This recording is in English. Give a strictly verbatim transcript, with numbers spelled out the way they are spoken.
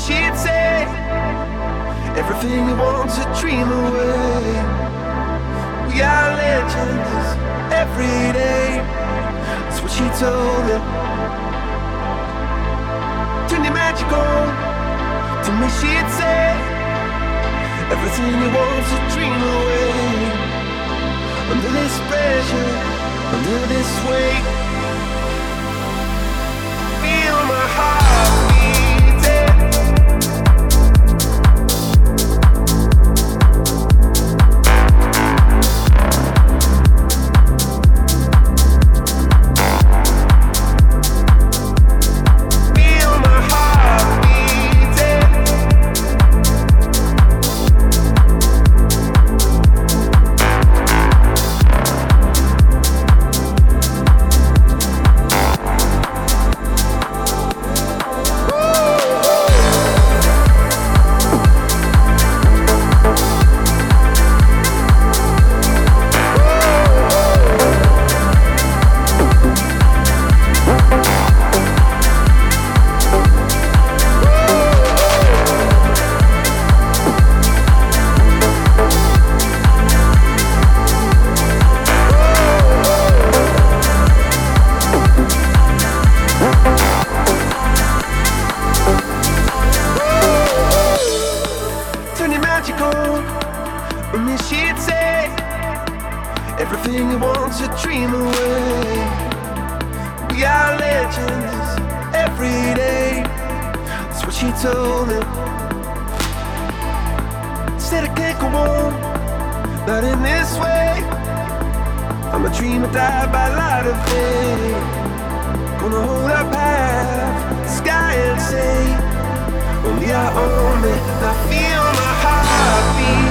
she'd say everything you want to dream away. We are legends every day. That's what she told me. Turn your magic on. To me she'd say everything you want to dream away. Under this pressure, under this weight, feel my heart beating. Feel my heart beating. Turn your magic on. And then she'd say everything you want to dream away. We are legends every day. That's what she told me. Said I can't go on, not in this way. I'm a dreamer, die by light of day. Gonna hold up half the sky and say only I own it. I feel my heart beat.